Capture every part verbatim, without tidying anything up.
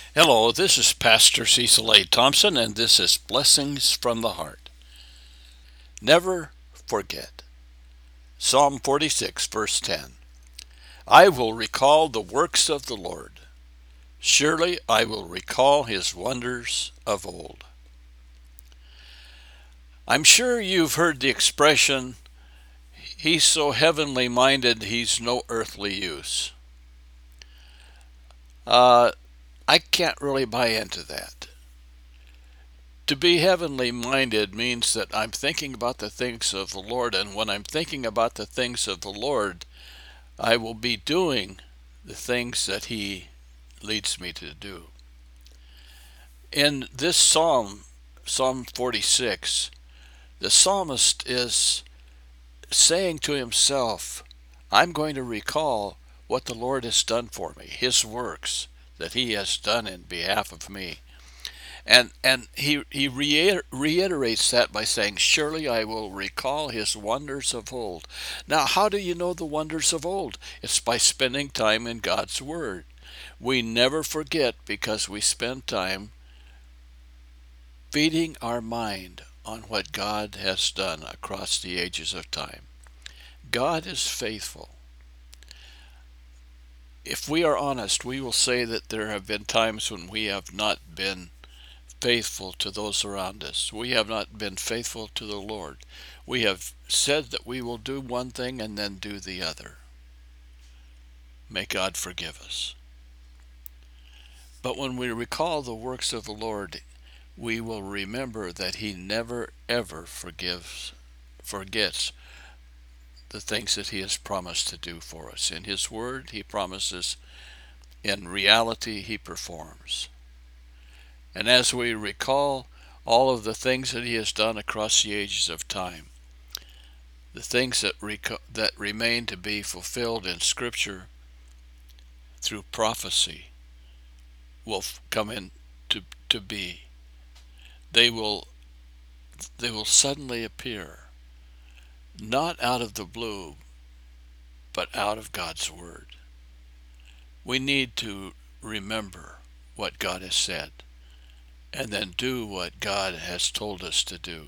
Hello, this is Pastor Cecil A. Thompson, and this is Blessings from the Heart. Never forget. Psalm forty-six, verse ten. I will recall the works of the Lord. Surely I will recall his wonders of old. I'm sure you've heard the expression, he's so heavenly minded he's no earthly use. Uh, I can't really buy into that. To be heavenly minded means that I'm thinking about the things of the Lord, and when I'm thinking about the things of the Lord, I will be doing the things that He leads me to do. In this psalm, Psalm forty-six, the psalmist is saying to himself, I'm going to recall what the Lord has done for me, His works that He has done in behalf of me. And and he he reiter- reiterates that by saying, "Surely I will recall his wonders of old." Now, how do you know the wonders of old? It's by spending time in God's Word. We never forget because we spend time feeding our mind on what God has done across the ages of time. God is faithful. If we are honest, we will say that there have been times when we have not been faithful to those around us. We have not been faithful to the Lord. We have said that we will do one thing and then do the other. May God forgive us. But when we recall the works of the Lord, we will remember that He never ever forgives, forgets the things that He has promised to do for us. In His Word, He promises. In reality, He performs. And as we recall all of the things that He has done across the ages of time, the things that rec- that remain to be fulfilled in Scripture through prophecy will f- come in to, to be. They will they will suddenly appear, not out of the blue, but out of God's Word. We need to remember what God has said and then do what God has told us to do.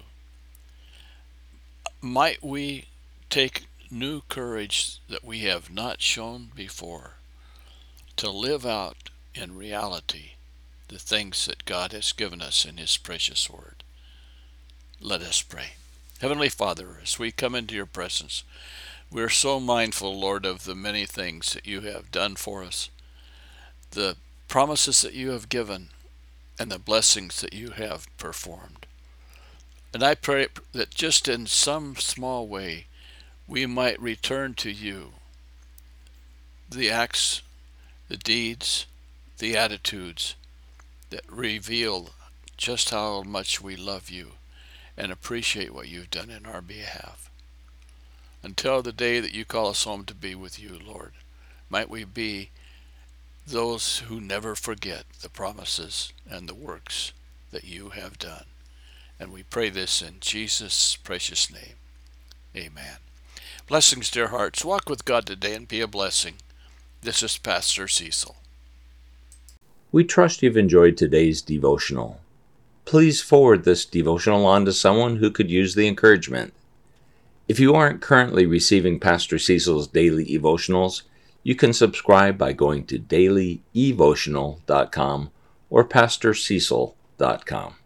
Might we take new courage that we have not shown before to live out in reality the things that God has given us in His precious Word. Let us pray. Heavenly Father, as we come into your presence, we are so mindful, Lord, of the many things that you have done for us, the promises that you have given, and the blessings that you have performed. And I pray that just in some small way, we might return to you the acts, the deeds, the attitudes that reveal just how much we love you and appreciate what you've done in our behalf. Until the day that you call us home to be with you, Lord, might we be those who never forget the promises and the works that you have done. And we pray this in Jesus' precious name. Amen. Blessings, dear hearts. Walk with God today and be a blessing. This is Pastor Cecil. We trust you've enjoyed today's devotional. Please forward this devotional on to someone who could use the encouragement. If you aren't currently receiving Pastor Cecil's daily devotionals, you can subscribe by going to daily evotional dot com or pastor cecil dot com.